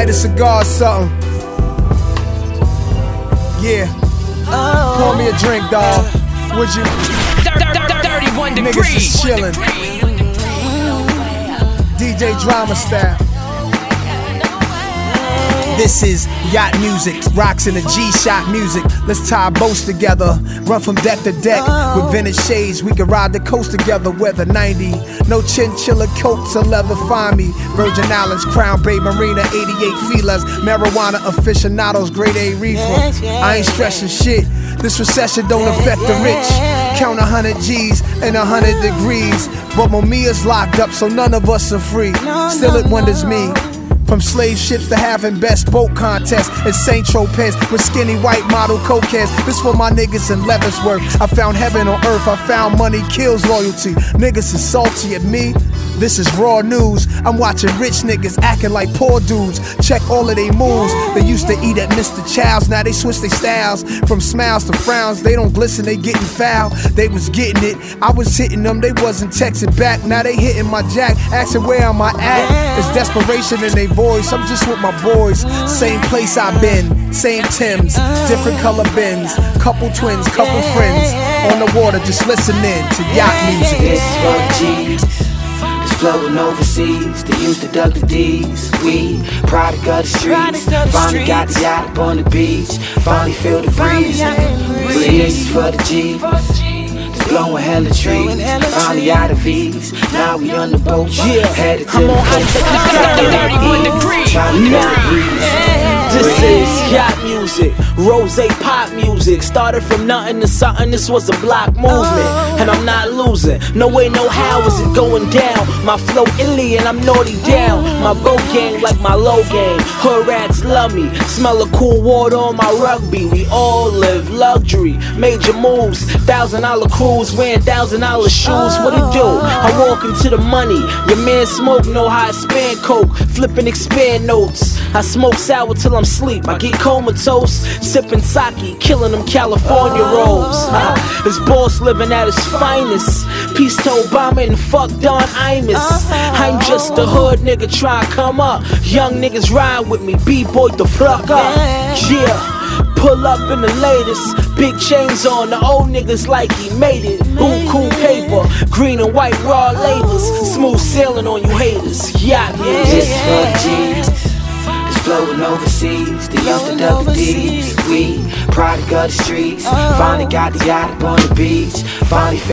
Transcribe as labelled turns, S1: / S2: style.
S1: light a cigar or something. Yeah. Pour me a drink, dawg. Would you?
S2: 31 degrees.
S1: Niggas is chillin'. DJ Drama style. This is yacht music, rocks in the G-Shot music. Let's tie boats together, run from deck to deck. With vintage shades, we can ride the coast together. Weather 90, no chinchilla coats or leather, find me. Virgin Islands, Crown Bay Marina, 88 feelers. Marijuana aficionados, grade A reefer. I ain't stressing shit, this recession don't affect the rich. Count 100 G's and 100 degrees. But Momia's locked up, so none of us are free. Still it wonders me. From slave ships to having best boat contests in St. Tropez with skinny white model cokeheads. This for my niggas in Leavenworth. I found heaven on earth, I found money kills loyalty. Niggas is salty at me, this is raw news. I'm watching rich niggas acting like poor dudes. Check all of they moves. They used to eat at Mr. Chow's, now they switch their styles. From smiles to frowns, they don't glisten, they getting foul. They was getting it, I was hitting them, they wasn't texting back. Now they hitting my jack, asking where am I at. It's desperation in they voice, I'm just with my boys. Same place I've been, same Timbs, different color bins. Couple twins, couple friends, on the water just listening to yacht music.
S3: This is for the G's, it's floating overseas. They used to dug the D's, we product of the streets. Finally got the yacht up on the beach, finally feel the breeze. This is for the G's, blowing hella trees, finally out of V's. Now we on the boat, headed to the coast.
S2: 31 degrees.
S4: This is yacht music, rose pop music. Started from nothing to something, this was a block movement. And I'm not losing, no way, no how is it going down. My flow illy and I'm naughty down. My boat gang like my low game. Hood rats love me, smell of cool water on my rugby. We all live luxury, major moves, $1,000 cruise, wearing $1,000 shoes. What it do? I walk into the money. Your man Smoke know how I span coke, flipping expand notes. I smoke sour till I'm sleep. I get comatose, sipping sake, killing them California rolls. This boss living at his finest. Peace to Obama and fuck Don Imus. I'm just a hood nigga trying to come up. Young niggas ride with me, B-boy the fuck up. Yeah, pull up in the latest, big chains on. The old niggas like he made it. Buku paper, green and white raw labels. Smooth sailing on you haters. Yacht music.
S3: This is for the G's, it's floating overseas. They used to dug the D's, we product of the streets. Finally got the yacht up on the beach, finally